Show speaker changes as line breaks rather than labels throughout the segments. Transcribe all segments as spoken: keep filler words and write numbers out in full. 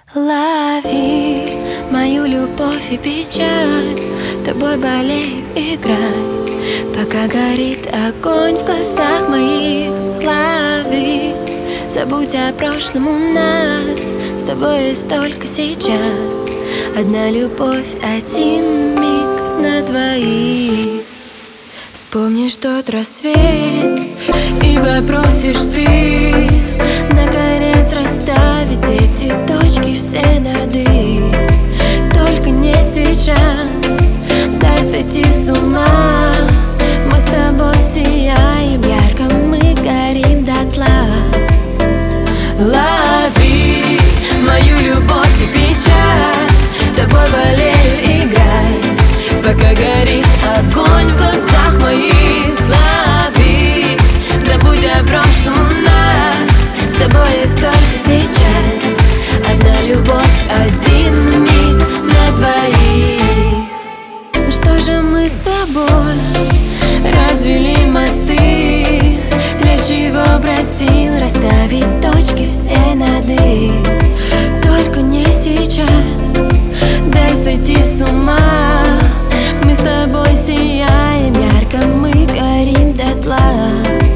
Лови мою любовь и печаль, тобой болею, играй, пока горит огонь в глазах моих. Лови, забудь о прошлом, у нас с тобой есть только сейчас. Одна любовь, один миг на двоих. Вспомнишь тот рассвет и попросишь ты наконец расставить эти точки все над «и». Только не сейчас, дай сойти с ума. Мы с тобой сияем ярко, мы горим дотла. Лови мою любовь и печаль, тобой болею, играй, пока горит огонь в глазах моих. Лови, забудь о прошлом, у нас с тобой есть только сейчас. Одна любовь, один миг на двоих. Ну что же мы с тобой развели мосты? Для чего просил расставить точки все над «и»? Только не сейчас, дай сойти с ума. Мы с тобой сияем ярко, мы горим дотла.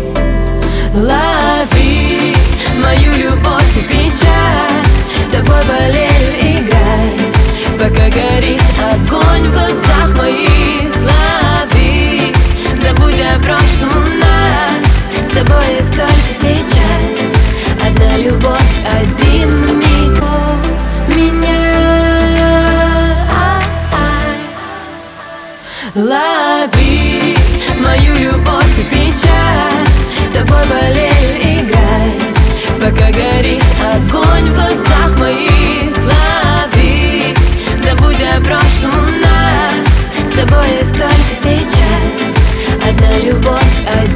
Лови мою любовь и печаль, тобой болею, играй, пока горит огонь в глазах моих. Лови, забудь о прошлом, у нас с тобой есть только сейчас. Одна любовь, один миг меня. Лови мою любовь и печаль, тобой болею, играй, пока горит огонь в глазах моих. Лови, забудь о прошлом, у нас с тобой есть только сейчас. Одна любовь,